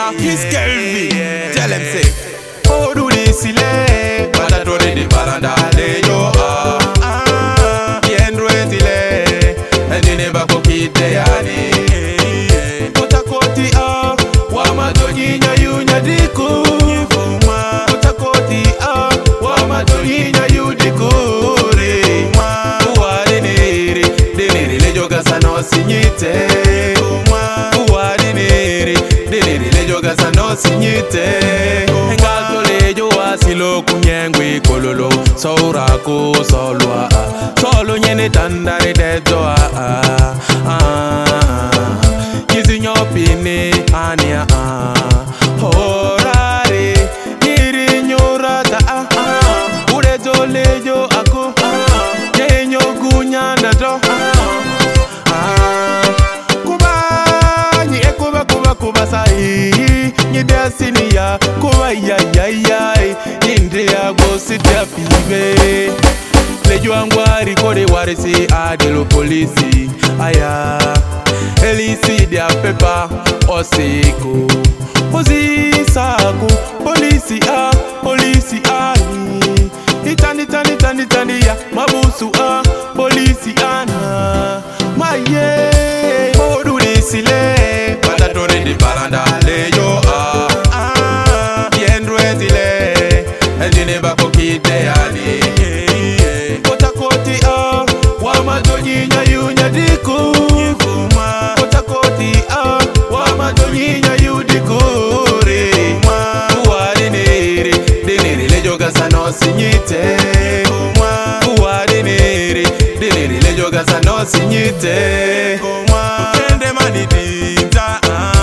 He's Kelvin. Tell him say, oh do this ile, bada to the baranda le yo Yendro etile, and you never go kite yani. Kota koti wama dojinya yunya diku. Kota koti wama dojinya yudikure. Uwa denere le joga sano sinyite. Sinyite Ngazole jo asilo kunyengwe kololo Saurako solwa Solo nyene tandare dezo Yizi nyopine ania Horare Niri nyorata Ure zole jo ako Yenyo gunyanda do Kuba sahi Ni destiny ya Kuba Inde ya go sit ya pibe Lejo angwari kode warisi adelo polisi Aya Elisi dia pepa Oseko Ozi saku Polisi Polisi Itani ya Mabusu Polisi ana Maye Modu nisile Badatore di baranda le yo Yendro etile Endine bako kite yani Kota koti wama dojinya yunya diku Kota koti wama dojinya yudikure Uwa denere le joga sano sinyite Uwa denere le joga sano sinyite Kende manidinza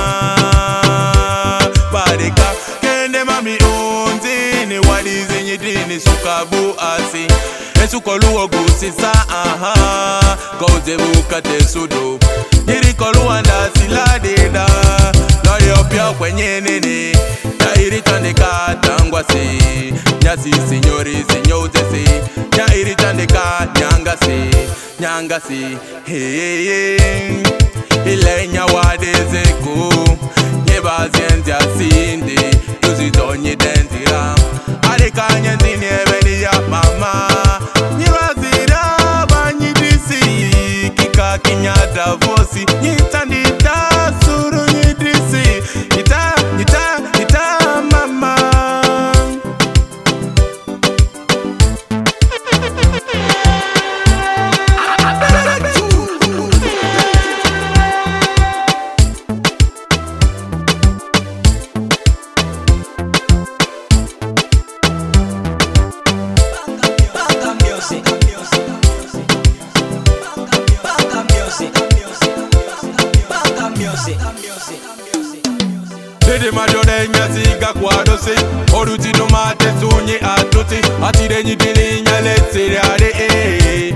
Badika Kende mami unzini Wadizi nyidini sukabu asi Esukolu ogusisa Koze bukate sudo Yirikolu anda siladida Loyo pia kwenye nene Yairi tandika tangwasi Nyasi sinyori sinyozesi Yairi tandika nyangasi Hey Ilenya wadezeko Nyeba zienzia sindi Yuzi donyi dentira Adika nyenzini ebeni ya mama Nyeba zira banyi disi Kika kinyada vosi Nyitandita suru nyidisi Nyita mama Dede majore nyasiga kwa dosi Oruti no mate sunye atuti Atire nyidini nyale siri ade